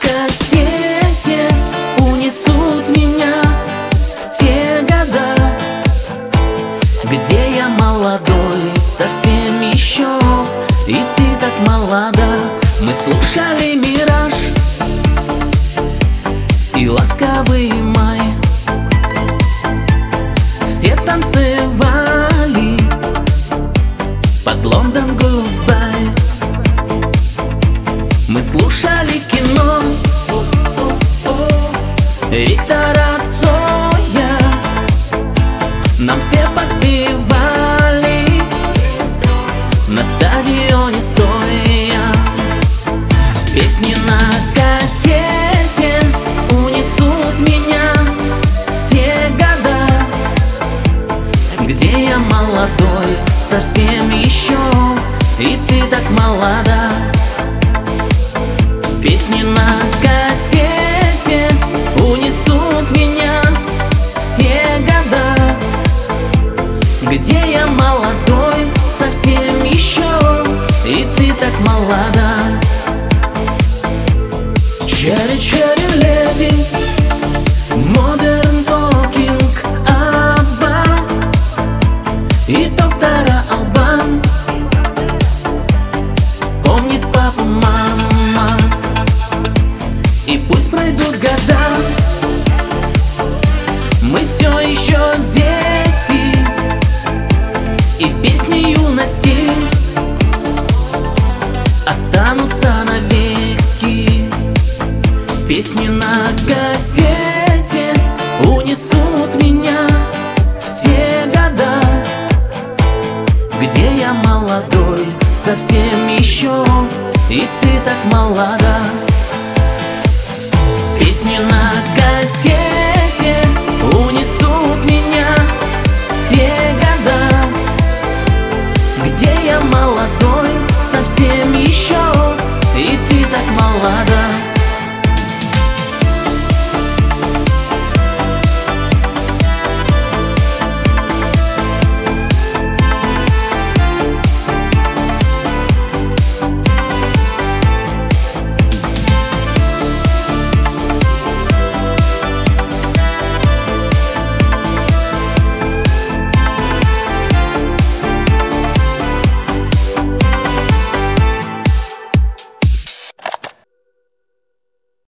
кассете унесут меня в те года, где я молодой совсем еще, и ты так молода. Мы слушали «Мираж» и «Ласковый май», все танцевали под «Лондон Гудбай». Мы слушали кино Виктора Цоя, нам все подпевали на стадионе стоя. Песни на кассете унесут меня в те года, где я молодой совсем еще, и ты так молода. Песни на кассете унесут меня в те года, где я молодой совсем еще, и ты так молода. Cherry Cherry Lady, Modern Talking, Абба и доктора Албан. Помнит папа, мама, и пусть пройдут года, мы все еще дети, и песни юности останутся навеки. Песни на кассете унесут меня в те года, где я молодой совсем еще, и ты так молода.